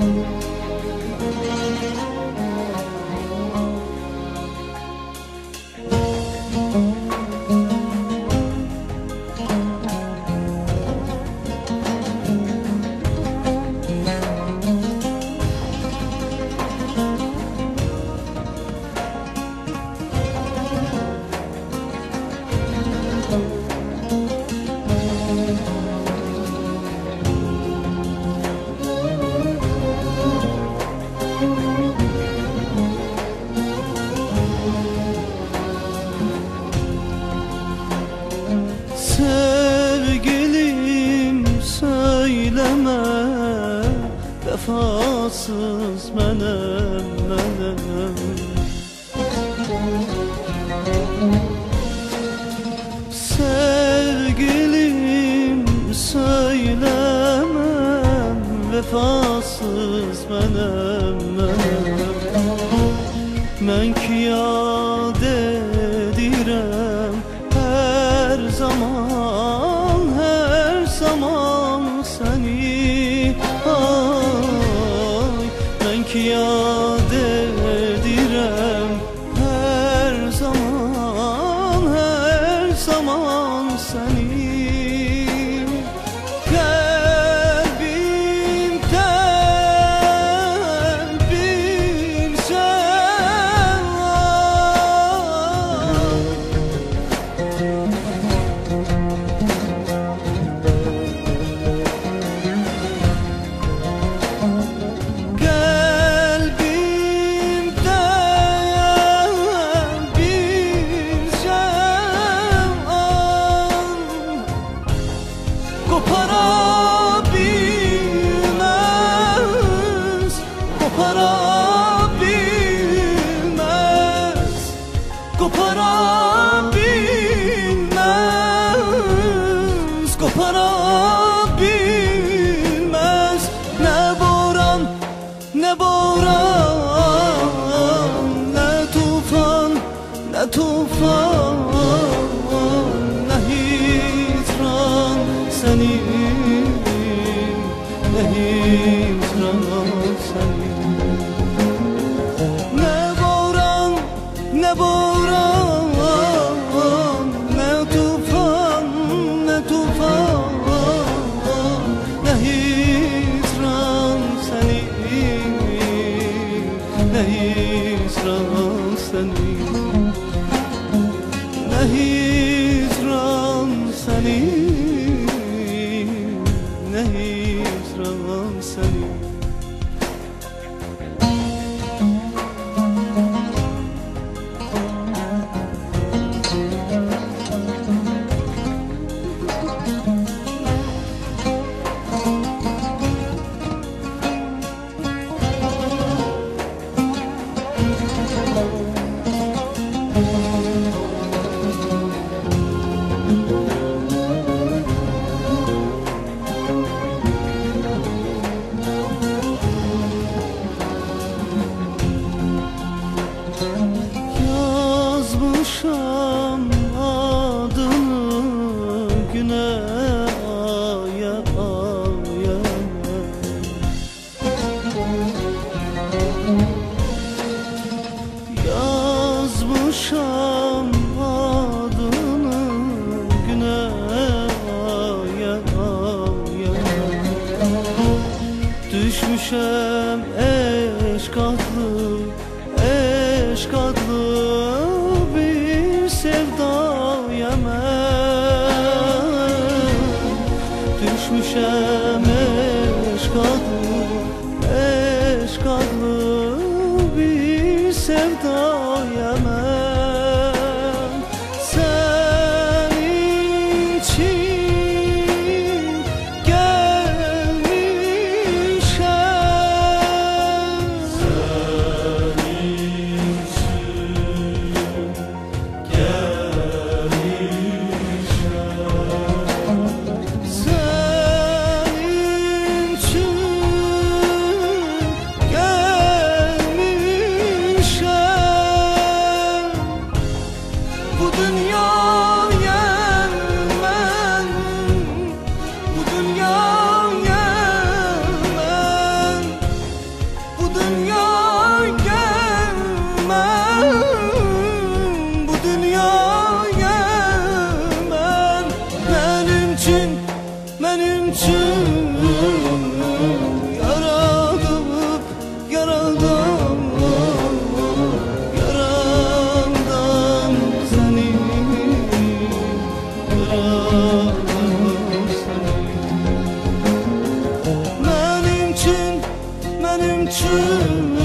Sevgilim söyleme, vefasız menem menem. Sevgilim söylemem, vefasız menem menem. Men ki yad edirem her zaman seni. Ay, men ki yad edirem her zaman seni. Kalbimden bir koparabilmez, koparabilmez, koparabilmez, koparabilmez. Ne boran, ne boran, ne tufan, ne tufan, ne hicran senin, ne hicran senin. Ne boran, ne boran, ne tufan, ne tufan, ne hicran senin, ne hicran senin, ne hicran senin, ne hicran senin. Yazmışam adını güne aya aya. Yazmışam adını güne aya aya. Düşmüşem eşk adlı bir sevdaya men. Düşmüşem eşk adlı bir sevdaya men. Senin için gelmişem, gelmişem. benim için